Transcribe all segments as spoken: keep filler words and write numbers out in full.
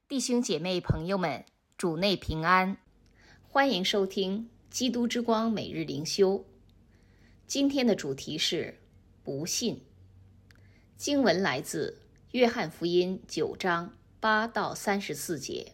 弟兄姐妹朋友们，主内平安，欢迎收听基督之光每日灵修。今天的主题是不信。经文来自约翰福音九章八到三十四节。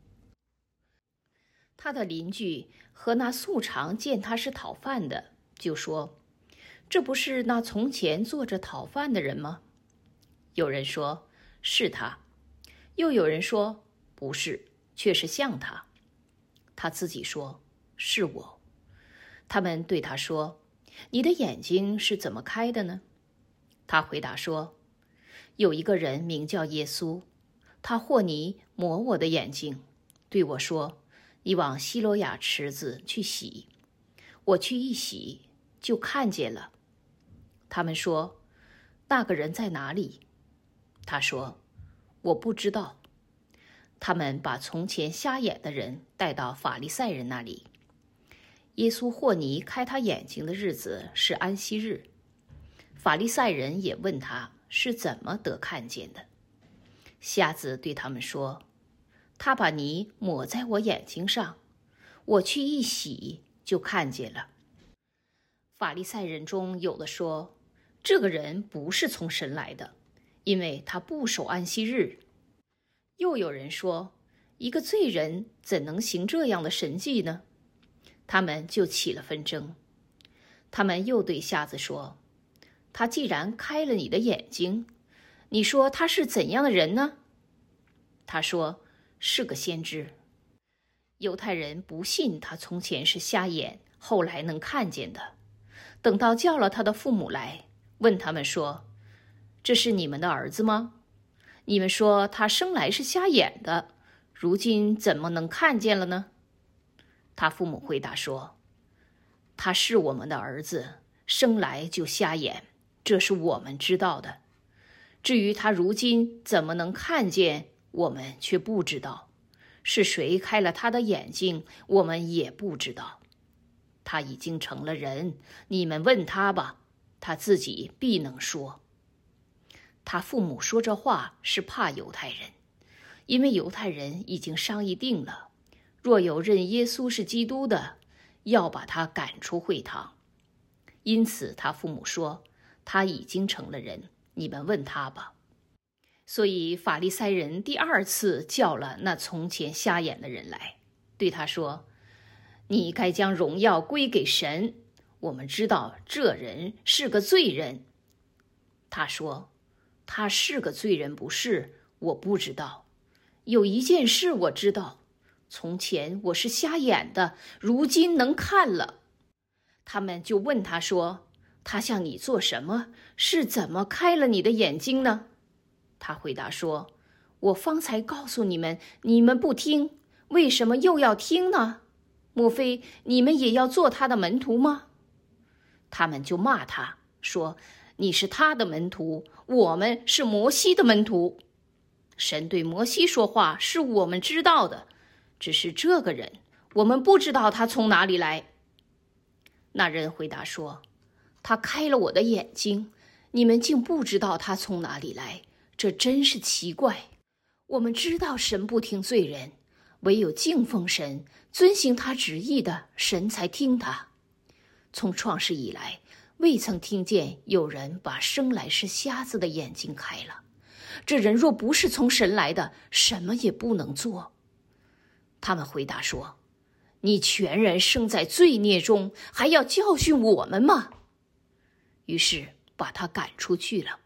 他的邻居和那素常见他是讨饭的，就说：“这不是那从前坐着讨饭的人吗？”有人说：“是他。”又有人说：“不是，却是像他。”他自己说：“是我。”他们对他说：“你的眼睛是怎么开的呢？”他回答说：“有一个人名叫耶稣，他和泥抹我的眼睛，对我说：‘你往西罗亚池子去洗。’我去一洗，就看见了。”他们说：“那个人在哪里？”他说：“我不知道。”他们把从前瞎眼的人带到法利赛人那里。耶稣和泥开他眼睛的日子是安息日。法利赛人也问他是怎么得看见的。瞎子对他们说：“他把泥抹在我眼睛上，我去一洗，就看见了。”法利赛人中有的说：“这个人不是从神来的，因为他不守安息日。”又有人说：“一个罪人怎能行这样的神迹呢？”他们就起了纷争。他们又对瞎子说：“他既然开了你的眼睛，你说他是怎样的人呢？”他说：“是个先知。”犹太人不信他从前是瞎眼，后来能看见的。等到叫了他的父母来，问他们说：“这是你们的儿子吗？你们说他生来是瞎眼的，如今怎么能看见了呢？”他父母回答说：“他是我们的儿子，生来就瞎眼，这是我们知道的。至于他如今怎么能看见，我们却不知道。是谁开了他的眼睛，我们也不知道。他已经成了人，你们问他吧，他自己必能说。”他父母说这话是怕犹太人，因为犹太人已经商议定了，若有认耶稣是基督的，要把他赶出会堂。因此他父母说：“他已经成了人，你们问他吧。”所以法利赛人第二次叫了那从前瞎眼的人来，对他说：“你该将荣耀归给神，我们知道这人是个罪人。”他说：“他是个罪人不是，我不知道。有一件事我知道，从前我是瞎眼的，如今能看了。”他们就问他说：“他向你做什么？是怎么开了你的眼睛呢？”他回答说：“我方才告诉你们，你们不听，为什么又要听呢？莫非你们也要做他的门徒吗？”他们就骂他说：“你是他的门徒，我们是摩西的门徒。神对摩西说话是我们知道的，只是这个人，我们不知道他从哪里来。”那人回答说：“他开了我的眼睛，你们竟不知道他从哪里来，这真是奇怪。我们知道神不听罪人，唯有敬奉神，遵行他旨意的，神才听他。从创世以来，未曾听见有人把生来是瞎子的眼睛开了。这人若不是从神来的，什么也不能做。”他们回答说：“你全然生在罪孽中，还要教训我们吗？”于是把他赶出去了。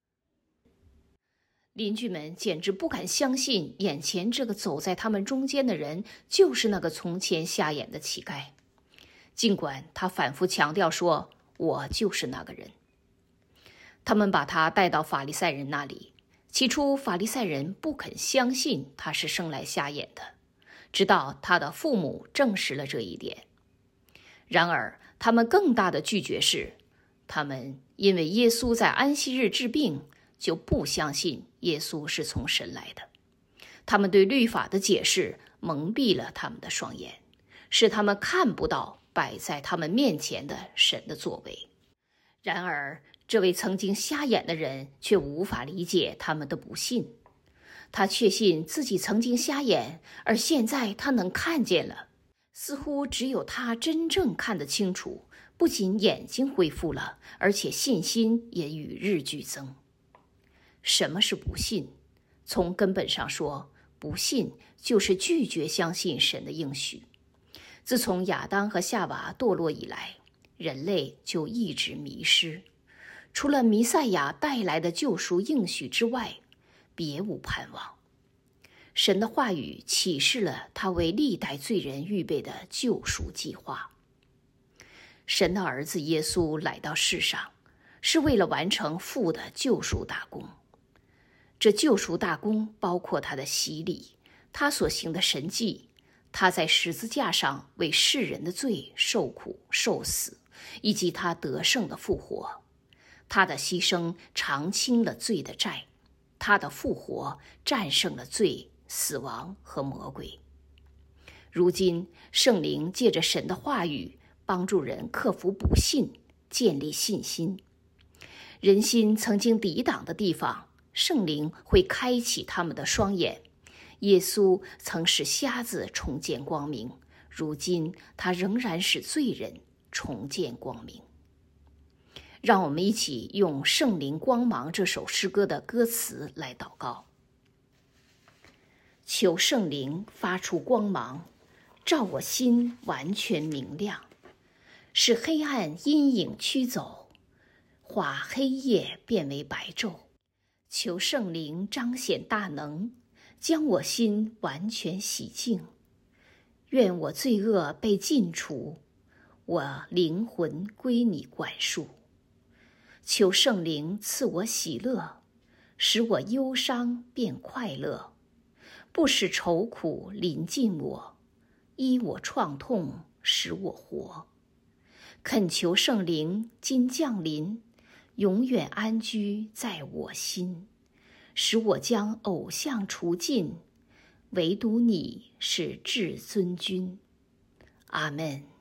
邻居们简直不敢相信，眼前这个走在他们中间的人就是那个从前瞎眼的乞丐，尽管他反复强调说：“我就是那个人。”他们把他带到法利赛人那里。起初法利赛人不肯相信他是生来瞎眼的，直到他的父母证实了这一点。然而他们更大的拒绝是，他们因为耶稣在安息日治病，就不相信耶稣是从神来的。他们对律法的解释蒙蔽了他们的双眼，使他们看不到摆在他们面前的神的作为。然而这位曾经瞎眼的人却无法理解他们的不信。 他确信自己曾经瞎眼，而现在他能看见了。似乎只有他真正看得清楚，不仅眼睛恢复了，而且信心也与日俱增。什么是不信？从根本上说，不信就是拒绝相信神的应许。自从亚当和夏娃堕落以来，人类就一直迷失，除了弥赛亚带来的救赎应许之外，别无盼望。神的话语启示了他为历代罪人预备的救赎计划。神的儿子耶稣来到世上，是为了完成父的救赎大功。这救赎大功包括他的洗礼，他所行的神迹，他在十字架上为世人的罪受苦受死，以及他得胜的复活。他的牺牲偿清了罪的债，他的复活战胜了罪、死亡和魔鬼。如今圣灵借着神的话语帮助人克服不信，建立信心。人心曾经抵挡的地方，圣灵会开启他们的双眼。耶稣曾使瞎子重见光明，如今他仍然使罪人重见光明。让我们一起用《圣灵光芒》这首诗歌的歌词来祷告。求圣灵发出光芒，照我心完全明亮，使黑暗阴影驱走，化黑夜变为白昼。求圣灵彰显大能，将我心完全洗净。愿我罪恶被尽除，我灵魂归你管束。求圣灵赐我喜乐，使我忧伤变快乐，不使愁苦临近我，医我创痛，使我活。恳求圣灵今降临，永远安居在我心，使我将偶像除尽，唯独你是至尊君。阿们。